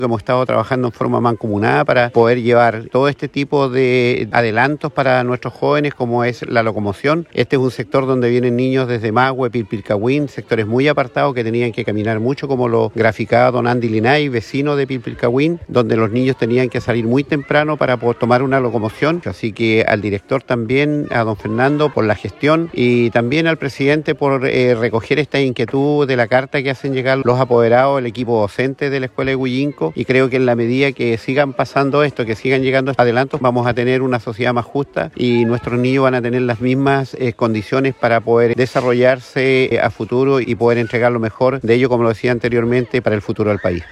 Hemos estado trabajando en forma mancomunada para poder llevar todo este tipo de adelantos para nuestros jóvenes, como es la locomoción. Este es un sector donde vienen niños desde Mague, Pilpilcahuín, sectores muy apartados que tenían que caminar mucho, como lo graficaba don Andy Linay, vecino de Pilpilcahuín, donde los niños tenían que salir muy temprano para poder tomar una locomoción. Así que al director también, a don Fernando, por la gestión, y también al presidente por recoger esta inquietud de la carta que hacen llegar los apoderados, el equipo docente de la Escuela de Huillinco, y creo que en la medida que sigan pasando esto, que sigan llegando adelantos, vamos a tener una sociedad más justa y nuestros niños van a tener las mismas condiciones para poder desarrollarse a futuro y poder entregar lo mejor de ello, como lo decía anteriormente, para el futuro del país.